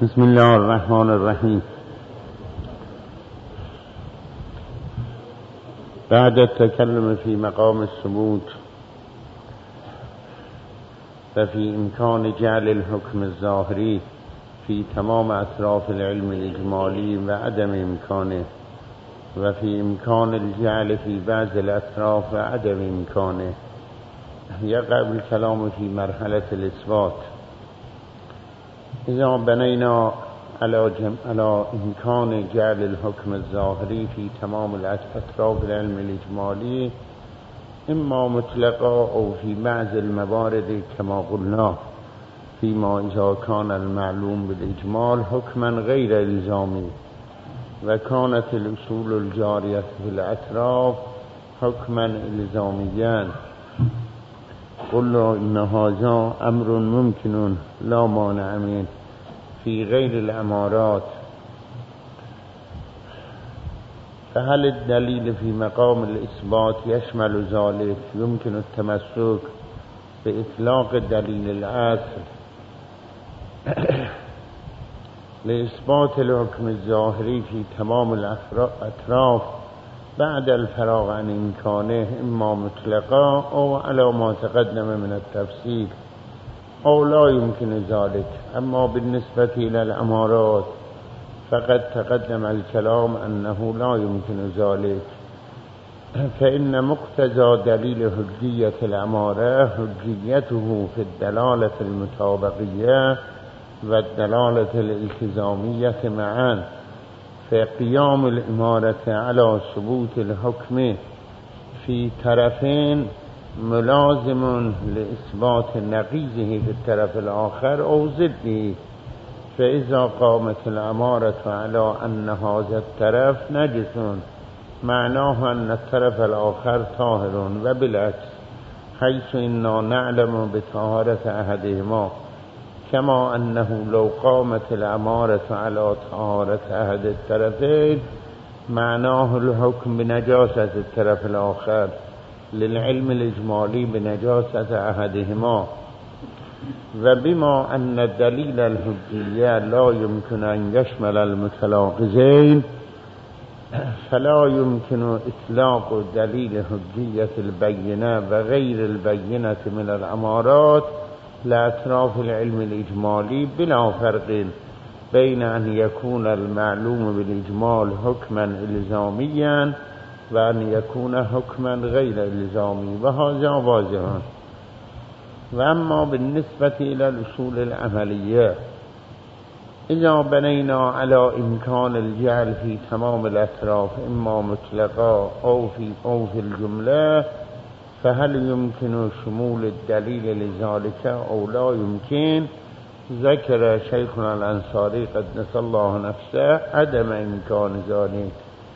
بسم الله الرحمن الرحیم. بعد التكلم في مقام الثبوت ففي إمكان جعل الحكم الظاهري في تمام أطراف العلم الإجمالي وعدم إمكانه، وفي إمكان الجعل في بعض الأطراف وعدم إمكانه، يقع الكلام في مرحلة الإثبات. إذا بنينا على إمكان جعل الحكم الظاهري في تمام أطراف العلم الإجمالي إما مطلقا أو في بعض الموارد كما قلنا، فيما إذا كان المعلوم بالإجمال حكما غير إلزامي وكانت الأصول الجارية في الأطراف حكما إلزاميا، قلنا إن هذا أمر ممكن لا مانع منه في غير الأمارات. فهل الدليل في مقام الإثبات يشمل ذلك؟ يمكن التمسك بإطلاق دليل الأصل لإثبات الحكم الظاهري في تمام الأطراف بعد الفراغ عن إمكانه، إما مطلقا أو على ما تقدم من التفسير، أو لا يمكن ذلك. أما بالنسبة إلى الأمارات فقد تقدم الكلام أنه لا يمكن ذلك، فإن مقتضى دليل حجية الأمارة حجيته في الدلالة المطابقية والدلالة الالتزامية معا، فقيام الإمارة على ثبوت الحكم في طرفين ملازم لإثبات نقيضه في الطرف الآخر أو ضده. فإذا قامت الأمارة على أن هذا الطرف نجس معناه أن الطرف الآخر طاهر، وبالعكس، حيث إننا نعلم بطهارة أحدهما، كما أنه لو قامت الأمارة على طهارة أحد الطرفين معناه الحكم بنجاسة الطرف الآخر للعلم الإجمالي بنجاسة أحدهما. وبما أن الدليل الحجية لا يمكن أن يشمل المتناقضين، فلا يمكن إطلاق دليل حجية البينة وغير البينة من الأمارات لأطراف العلم الإجمالي، بلا فرق بين أن يكون المعلوم بالإجمال حكما إلزاميا وأن يكون حكما غير إلزامي، وهذا واضح. وأما بالنسبة إلى الأصول العملية، إذا بنينا على إمكان الجعل في تمام الأطراف إما مطلقا أو في الجملة، فهل يمكن شمول الدليل لذلك أو لا يمكن؟ ذكر شيخنا الأنصاري قدس الله نفسه عدم إمكان ذلك،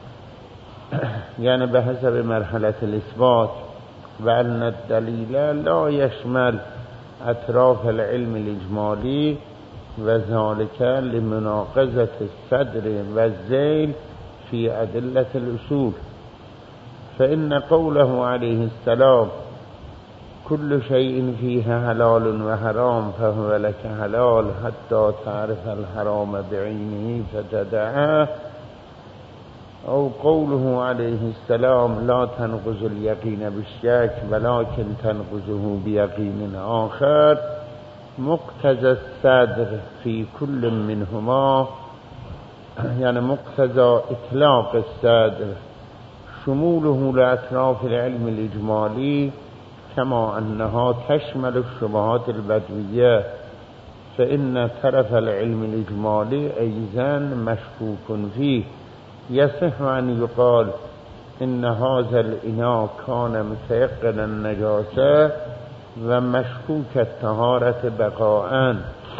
يعني بحسب مرحلة الإثبات، وأن الدليل لا يشمل أطراف العلم الإجمالي، وذلك لمناقضة الصدر والذيل في أدلة الأصول. فإن قوله عليه السلام كل شيء فيها حلال وحرام فهو لك حلال حتى تعرف الحرام بعينه فتدعه، أو قوله عليه السلام لا تنقض اليقين بالشك ولكن تنقضه بيقين آخر، مقتضى الصدر في كل منهما، يعني مقتضى إطلاق الصدر شموله لأطراف العلم الإجمالي كما أنها تشمل الشبهات البدوية، فإن طرف العلم الإجمالي أيضا مشكوك فيه. يصح أن يقال إن هذا الإناء كان متيقن النجاسة ومشكوك الطهارة بقاءً،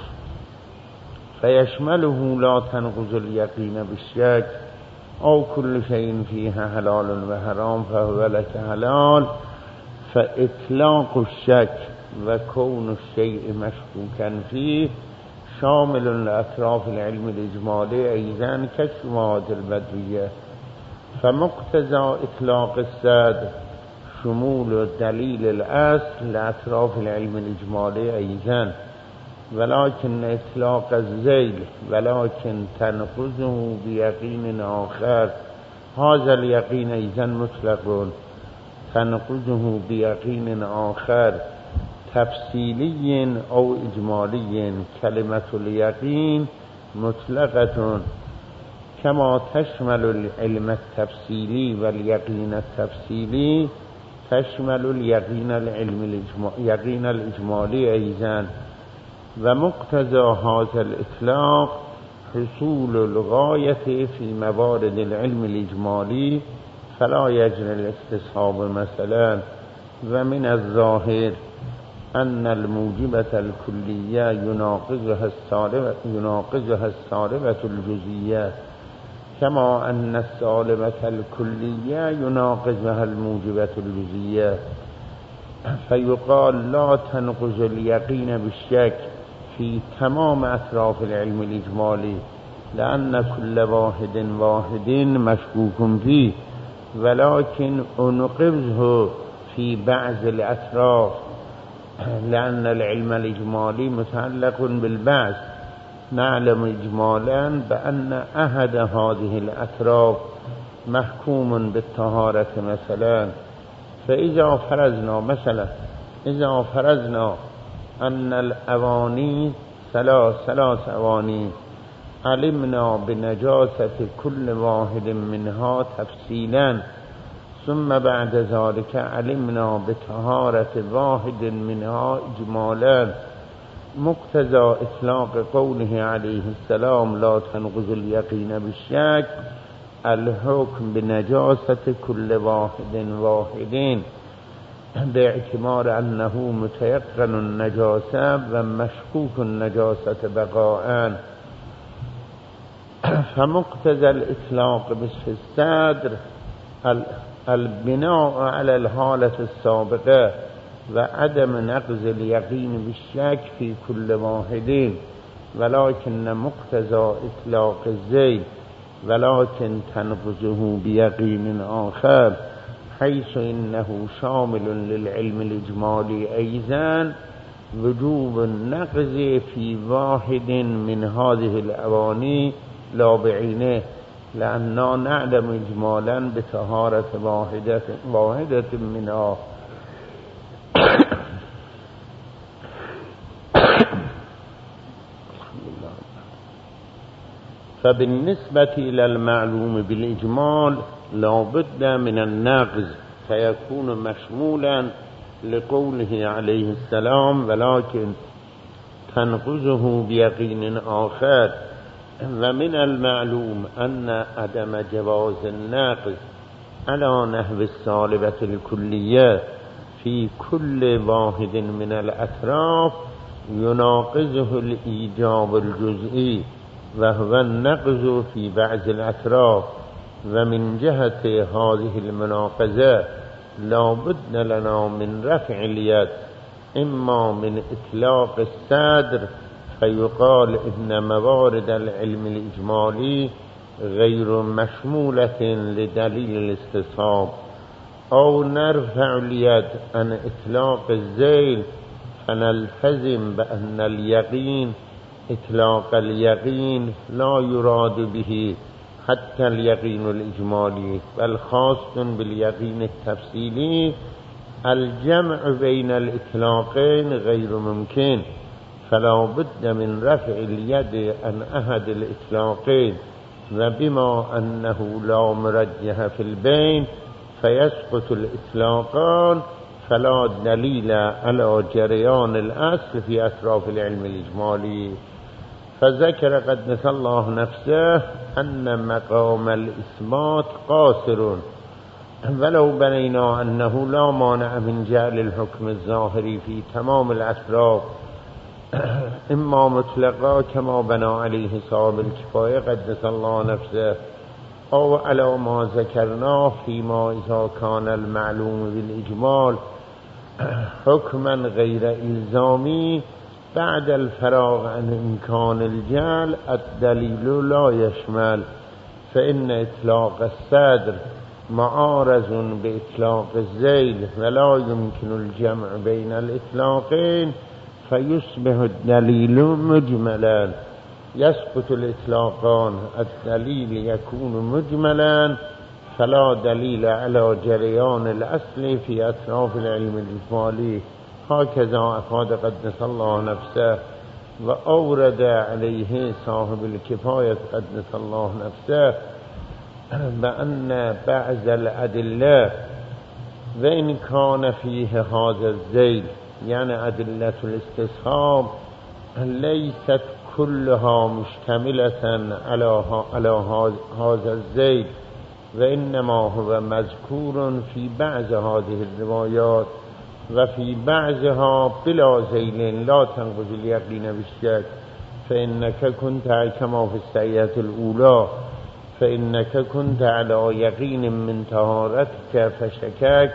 فيشمله لا تنقض اليقين بالشك أو كل شيء فيها حلال وحرام فهو لك حلال، فإطلاق الشك وكون الشيء مشكوكا فيه شامل لأطراف العلم الإجمالي أيضا كالشبهات البدوية. فمقتضى إطلاق الصدر شمول دليل الأصل لأطراف العلم الإجمالي أيضا، ولكن إطلاق الذيل ولكن تنقضه بيقين آخر. هذا اليقين أيضا مطلق، تنقضه بيقين آخر تفصيلي أو إجمالي. كلمة اليقين مطلقة كما تشمل العلم التفصيلي واليقين التفصيلي، تشمل اليقين الإجمالي أيضا. ومقتضى هذا الإطلاق حصول الغاية في موارد العلم الإجمالي فلا يجري الاستصحاب مثلا. ومن الظاهر أن الموجبة الكلية يناقضها السالبة الجزئية، كما أن السالبة الكلية يناقضها الموجبة الجزئية. فيقال لا تنقض اليقين بالشك في تمام أطراف العلم الإجمالي، لأن كل واحد مشكوك فيه، ولكن أنقضه في بعض الأطراف، لأن العلم الإجمالي متعلق بالبعض. نعلم إجمالا بأن أحد هذه الأطراف محكوم بالطهارة مثلا. فإذا فرضنا أن الأواني ثلاث أواني، علمنا بنجاسة كل واحد منها تفصيلا، ثم بعد ذلك علمنا بطهارة واحد منها إجمالا. مقتضى إطلاق قوله عليه السلام لا تنقض اليقين بالشك الحكم بنجاسة كل واحد باعتبار أنه متيقن النجاسة ومشكوك النجاسة بقاءً. فمقتضى الإطلاق في الصدر البناء على الحالة السابقة وعدم نقض اليقين بالشك في كل واحد، ولكن مقتضى إطلاق الذيل ولكن تنقضه بيقين آخر، حيث إنه شامل للعلم الإجمالي أيضا وجوب النقض في واحد من هذه الأواني لا بعينه، لأننا نعلم إجمالا بطهارة واحدة منها. فبالنسبة إلى المعلوم بالإجمال لا بد من النقض، فيكون مشمولا لقوله عليه السلام ولكن تنقضه بيقين آخر. ومن المعلوم أن عدم جواز النقض على نحو السالبة الكلية في كل واحد من الأطراف يناقضه الإيجاب الجزئي وهو النقض في بعض الأطراف. ومن جهة هذه المناقضة لا بد لنا من رفع اليد، إما من إطلاق الصدر فيقال إن موارد العلم الإجمالي غير مشمولة لدليل الاستصحاب، أو نرفع اليد عن إطلاق الذيل فنلتزم بأن اليقين إطلاق اليقين لا يراد به حتى اليقين الإجمالي، بل خاص باليقين التفصيلي. الجمع بين الإطلاقين غير ممكن، فلا بد من رفع اليد عن أحد الإطلاقين. وبما أنه لا مرجح في البين فيسقط الإطلاقان، فلا دليل على جريان الأصل في أطراف العلم الإجمالي. فذكر قدس الله نفسه أن مقام الإثبات قاصر، ولو بنينا أنه لا مانع من جعل الحكم الظاهري في تمام الأطراف إما مطلقا كما بنا عليه صاحب الكفاية قدس الله نفسه، أو على ما ذكرناه فيما إذا كان المعلوم بالإجمال حكما غير إلزامي بعد الفراغ عن إمكان الجعل الدليل لا يشمل، فإن إطلاق الصدر معارض بإطلاق الذيل ولا يمكن الجمع بين الإطلاقين، فيصبح الدليل مجملا. يسقط الإطلاقان، الدليل يكون مجملا فلا دليل على جريان الأصل في أطراف العلم الإجمالي. هكذا أفاد قدس الله نفسه وأورد عليه صاحب الكفاية قدس الله نفسه بأن بعض الأدلة وإن كان فيه هذا الزيل، يعني أدلة الاستصحاب ليست كلها مشتملة على هذا الزيل، وإنما هو مذكور في بعض هذه الروايات وفي بعضها بلا زيل لا تنقض اليقين بالشك. فإنك كنت كما في السيئة الأولى، فإنك كنت على يقين من طهارتك فشكاك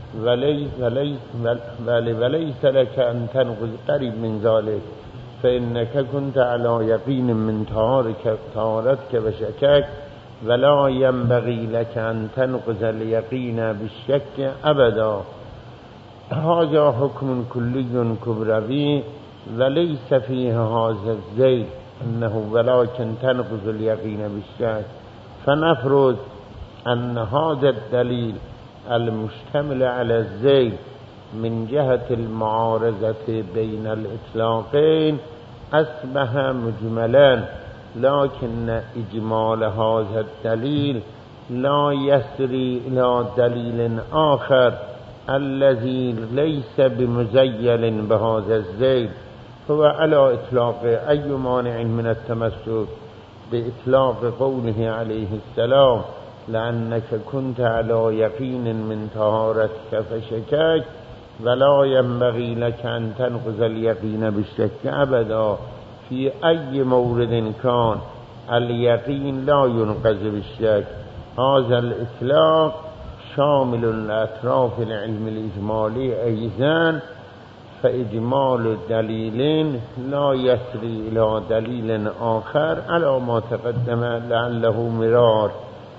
وليس لك أن تنقض قريب من ذلك. فإنك كنت على يقين من طهارتك فشكاك ولا ينبغي لك أن تنقض اليقين بالشك أبدا. هذا حكم كلي كبروي وليس فيه هذا الزيل أنه ولكن تنقض اليقين بالشك. فنفرض أن هذا الدليل المشتمل على الزيل من جهة المعارضة بين الإطلاقين أصبح مجملا، لكن إجمال هذا الدليل لا يسري إلى دليل آخر الذي ليس بمزيل بهذا الزيل. هو على إطلاق أي مانع من التمسك بإطلاق قوله عليه السلام لأنك كنت على يقين من طهارتك فشكاك ولا ينبغي لك أن تنقض اليقين بالشك أبدا. في أي مورد كان اليقين لا ينقض بالشك. هذا الإطلاق شامل لأطراف العلم الإجمالي أيضا، فإجمال دليل لا يسري إلى دليل آخر على ما تقدم لعله مرار.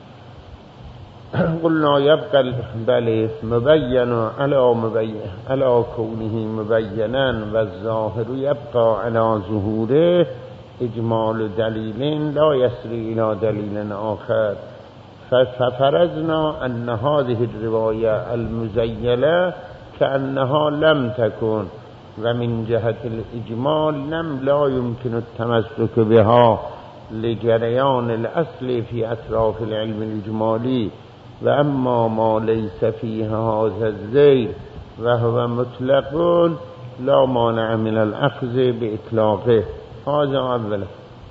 قلنا يبقى بل مبين على كونه مبينا والظاهر يبقى على ظهوره. إجمال دليل لا يسري إلى دليل آخر. ففرضنا أن هذه الرواية المزيلة كأنها لم تكن، ومن جهة الإجمال لا يمكن التمسك بها لجريان الأصل في أطراف العلم الإجمالي. وأما ما ليس فيها هذا الزيل وهو مطلق لا مانع من الأخذ بإطلاقه. هذا أولا.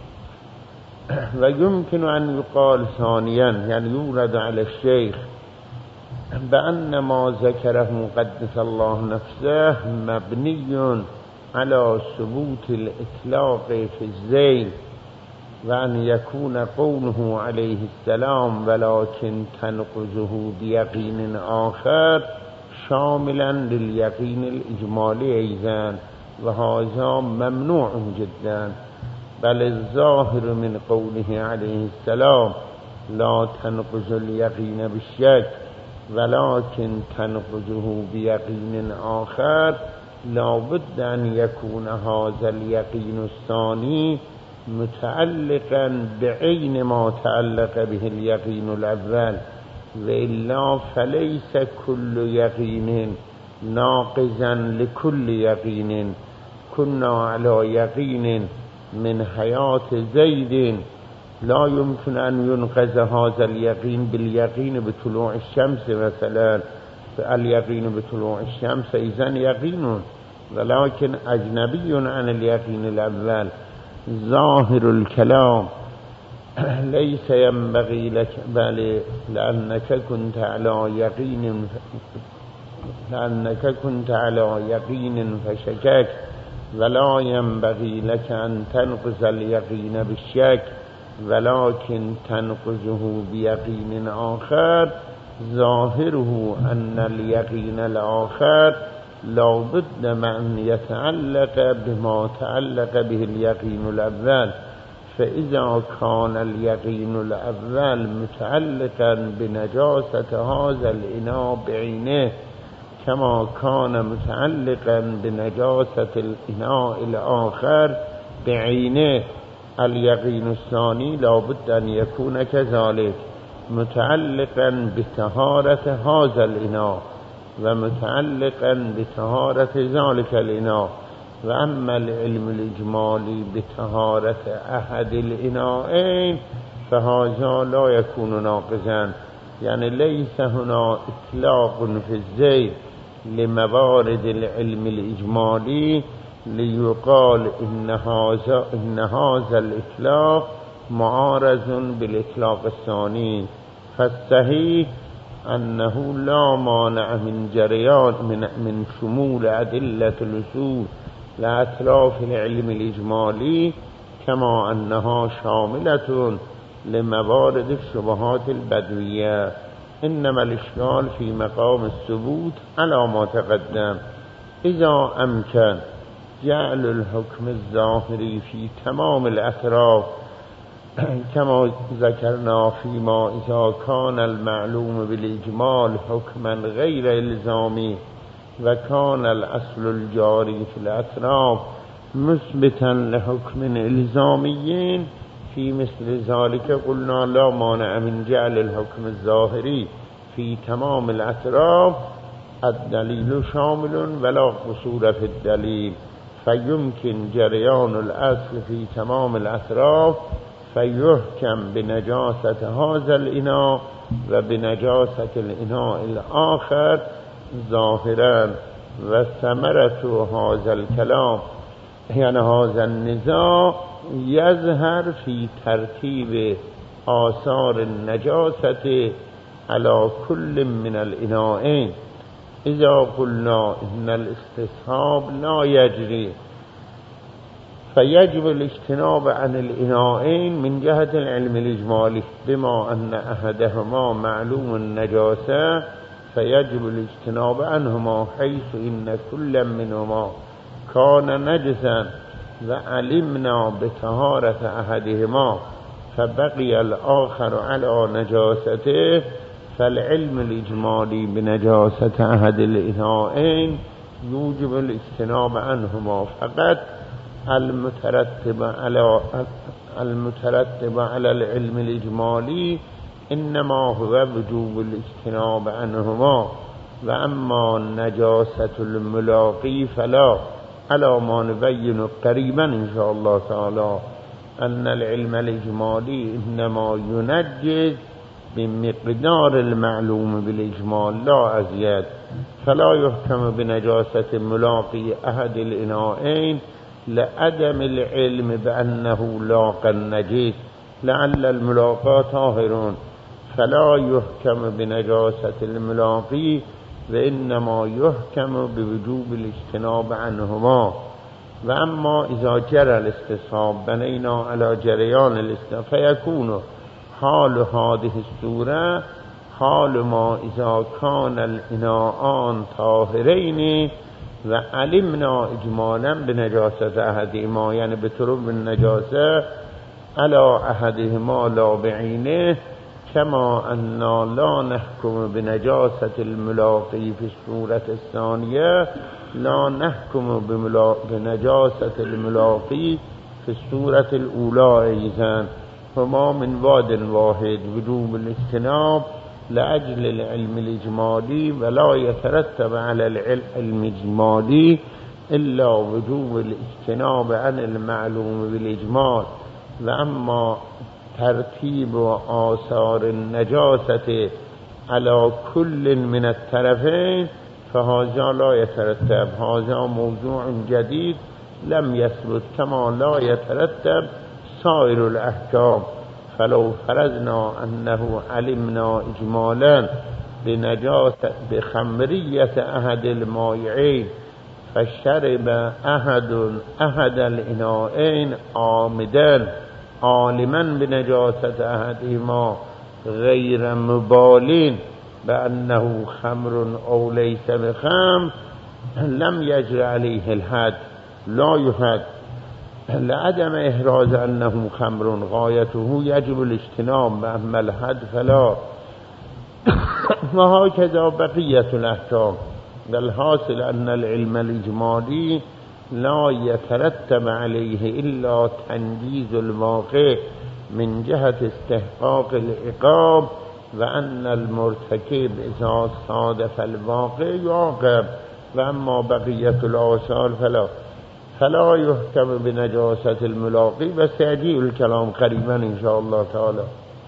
ويمكن أن يقال ثانيا، يعني يورد على الشيخ بأن ما ذكره قدس الله نفسه مبني على ثبوت الإطلاق في الزيل، وأن يكون قوله عليه السلام ولكن تنقضه بيقين آخر شاملا لليقين الإجمالي أيضا، وهذا ممنوع جدا. بل الظاهر من قوله عليه السلام لا تنقض اليقين بالشك ولكن تنقضه بيقين آخر لا بد أن يكون هذا اليقين الثاني متعلقا بعين ما تعلق به اليقين الأول، وإلا فليس كل يقين ناقضا لكل يقين. كنا على يقين من حياة زيد لا يمكن أن ينقذ هذا اليقين باليقين بطلوع الشمس مثلا. اليقين بطلوع الشمس إذن يقين، ولكن أجنبي عن اليقين الأول. ظاهر الكلام ليس ينبغي لك بل لأنك كنت على يقين فشكك ولا ينبغي لك أن تنقض اليقين بالشك ولكن تنقضه بيقين آخر. ظاهره أن اليقين الآخر لا بد من يتعلق بما تعلق به اليقين الأول. فإذا كان اليقين الأول متعلقا بنجاسة هذا الإناء بعينه كما كان متعلقا بنجاسة الإناء الآخر بعينه اليقين الثاني لابد أن يكون كذلك متعلقا بطهارة هذا الإناء ومتعلقا بطهارة ذلك الإناء. وأما العلم الإجمالي بطهارة أحد الإناءين فهذا لا يكون ناقضا، يعني ليس هنا إطلاق في الذيل لموارد العلم الإجمالي ليقال إن هذا الإطلاق معارض بالإطلاق الثاني. فالصحيح أنه لا مانع من جريان من شمول أدلة الأصول لأطراف العلم الإجمالي كما أنها شاملة لموارد الشبهات البدوية. إنما الإشكال في مقام الثبوت على ما تقدم. إذا أمكن جعل الحكم الظاهري في تمام الأطراف كما ذكرنا فيما إذا كان المعلوم بالإجمال حكما غير إلزامي وكان الأصل الجاري في الأطراف مثبتا لحكم إلزامي في مثل ذلك قلنا لا مانع من جعل الحكم الظاهري في تمام الأطراف الدليل شامل ولا قصور في الدليل، فيمكن جريان الأصل في تمام الأطراف فيحكم بنجاسة هذا الإناء وبنجاسة الإناء الآخر ظاهرا. وثمرة هذا الكلام يعني هذا النزاع يظهر في ترتيب آثار النجاسة على كل من الإناءين. إذا قلنا إن الاستصحاب لا يجري فيجب الاجتناب عن الإناءين من جهة العلم الإجمالي بما أن أحدهما معلوم النجاسة فيجب الاجتناب عنهما حيث إن كل منهما كان نجسا وعلمنا بطهارة أحدهما فبقي الآخر على نجاسته، فالعلم الإجمالي بنجاسة أحد الإناءين يوجب الاجتناب عنهما فقط. المترتب على العلم الإجمالي إنما هو وجوب الاجتناب عنهما. وأما نجاسة الملاقي فلا، على ما نبين قريبا إن شاء الله تعالى أن العلم الإجمالي إنما ينجز بمقدار المعلوم بالإجمال لا أزيد، فلا يحكم بنجاسة ملاقي أحد الإناءين لعدم العلم بأنه لاقى النجس لعل الملاقى طاهر، فلا يحكم بنجاسة الملاقي وإنما يحكم بوجوب الاجتناب عنهما. وأما إذا جرى الاستصحاب بنينا على جريان الاستصحاب فيكون حال هذه الصورة حال ما إذا كان الإناءان طاهرين وعلمنا إجمالا بنجاسة أحدهما، يعني بترب النجاسة على أحدهما لا بعينه، كما أن لا نحكم بنجاسة الملاقي في الصورة الثانية لا نحكم بنجاسة الملاقي في الصورة الأولى أيضا، هما من واد واحد وجوب الاجتناب لأجل العلم الإجمالي، ولا يترتب على العلم الإجمالي إلا وجوب الاجتناب عن المعلوم بالإجمال. وأما ترتيب آثار النجاسة على كل من الطرفين فهذا لا يترتب، هذا موضوع جديد لم يثبت كما لا يترتب سائر الأحكام. فلو فرضنا أنه علمنا إجمالا بخمرية أحد المائعين فشرب أحد الإناءين عامدا عالما بنجاسة أحدهما غير مبالين بأنه خمر أو ليس بخمر لم يجري عليه الحد، لا يحد لعدم إحراز أنه خمر غايته يجب الاجتناب، أما الحد فلا. وهكذا بقية الأحكام والحاصل أن العلم الإجمالي لا يترتب عليه إلا تنجيز الواقع من جهة استحقاق العقاب، وأن المرتكب إذا صادف الواقع يعاقب، وأما بقية الآثار فلا يحكم بنجاسة الملاقي. وسيأتي الكلام قريبا إن شاء الله تعالى.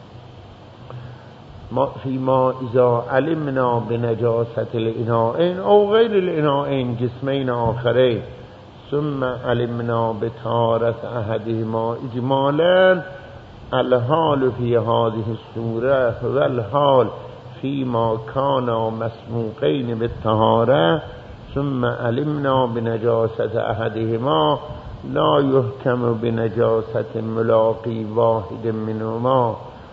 فيما إذا علمنا بنجاسة الإناءين أو غير الإناءين جسمين آخرين ثم علمنا بطهارة أحدهما إجمالا، الحال في هذه الصورة والحال فيما كانا مسموقين بالطهارة ثم علمنا بنجاسة أحدهما لا يحكم بنجاسة ملاقي واحد منهما.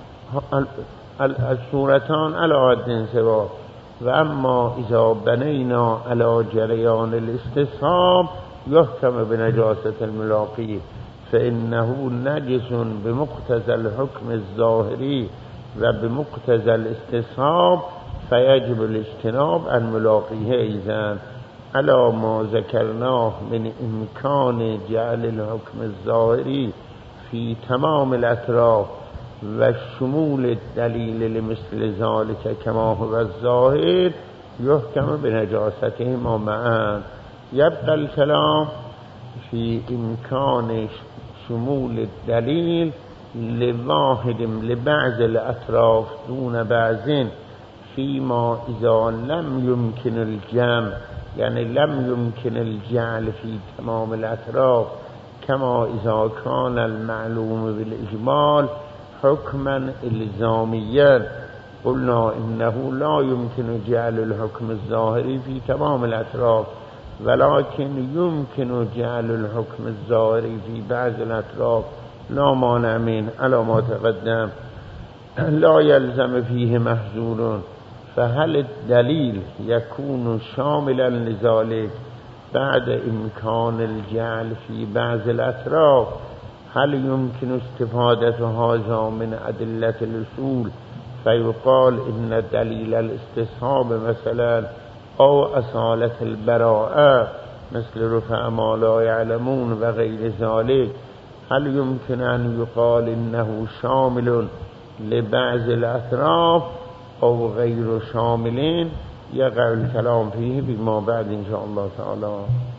الصورتان على حد سواء. وأما إذا بنينا على جريان الاستصحاب يحكم بنجاسة الملاقي، فإنه نجس بمقتضى الحكم الظاهري وبمقتضى الاستصحاب، فيجب الاجتناب عن ملاقيه إذن على ما ذكرناه من إمكان جعل الحكم الظاهري في تمام الأطراف وشمول الدليل لمثل ذلك كما هو الظاهر يحكم بنجاستهما معا. يبقى الكلام في إمكان شمول الدليل لواحد لبعض الأطراف دون بعض فيما إذا لم يمكن الجمع، يعني لم يمكن الجعل في تمام الأطراف، كما إذا كان المعلوم بالإجمال حكما إلزاميا قلنا إنه لا يمكن جعل الحكم الظاهري في تمام الأطراف، ولكن يمكن جعل الحكم الظاهري في بعض الأطراف لا مانع منه على ما تقدم، لا يلزم فيه محظور. فهل الدليل يكون شاملا لذلك بعد إمكان الجعل في بعض الأطراف؟ هل يمكن استفادة هذا من أدلة الأصول فيقال إن دليل الاستصحاب مثلا أو أصالة البراءة مثل رفع ما لا يعلمون وغير ذلك، هل يمكن أن يقال إنه شامل لبعض الأطراف أو غير شاملين؟ يقع الكلام فيه بما بعد إن شاء الله تعالى.